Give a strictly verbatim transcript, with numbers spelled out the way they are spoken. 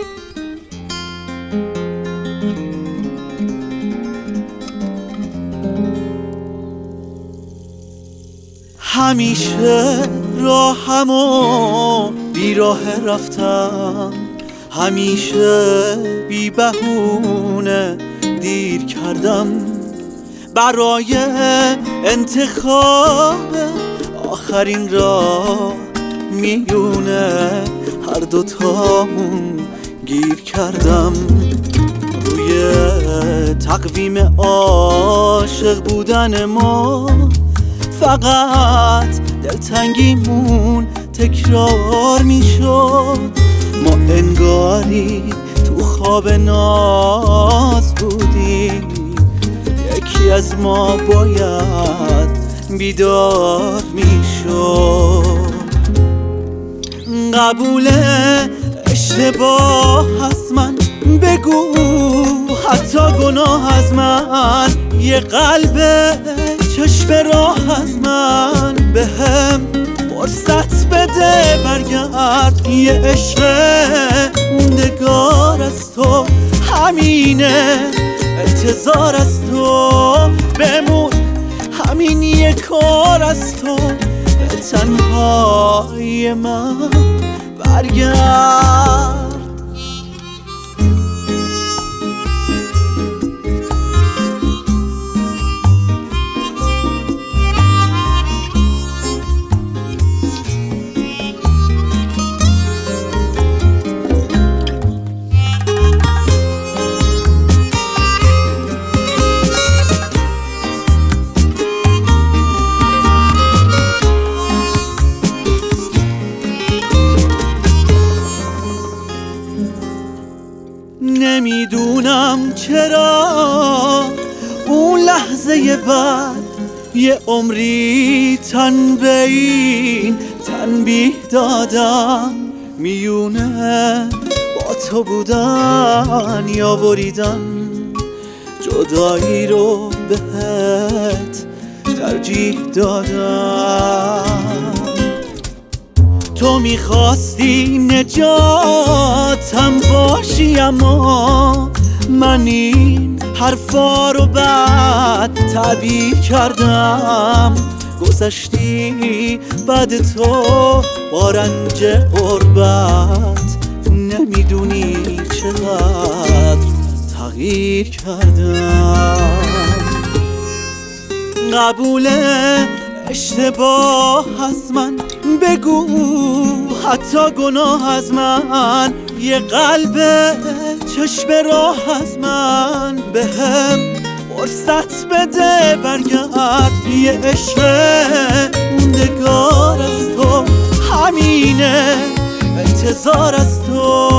همیشه راهمو بی راه رفتم، همیشه بی بهونه دیر کردم. برای انتخاب آخرین راه میونه هر دوتامون گیر کردم. روی تقویم عاشق بودن ما فقط دلتنگیمون تکرار میشد. ما انگاری تو خواب ناز بودیم، یکی از ما باید بیدار میشد. قبول اشتباه از من بگو، حتی گناه از من، یه قلب چشم راه از من بهم فرصت بده برگرد. یه عشق موندگار از تو همینه، انتظار از تو بمون همین یه کار از تو، به تنهای من برگرد. نمیدونم چرا اون لحظه بعد یه عمری تن به این تنبیه دادم. میونه با تو بودن یا بریدن، جدایی رو بهت ترجیح دادم. تو میخواستی نجاتم باشی، اما من این حرفا رو بعد تعبیر کردم. گذشتی بعد تو با رنج غربت، نمیدونی چقدر تغییر کردم. قبول اشتباه از من بگو، حتی گناه از من، یه قلب چشم راه از من بهم فرصت بده برگرد. یه عشق موندگار از تو همینه، انتظار از تو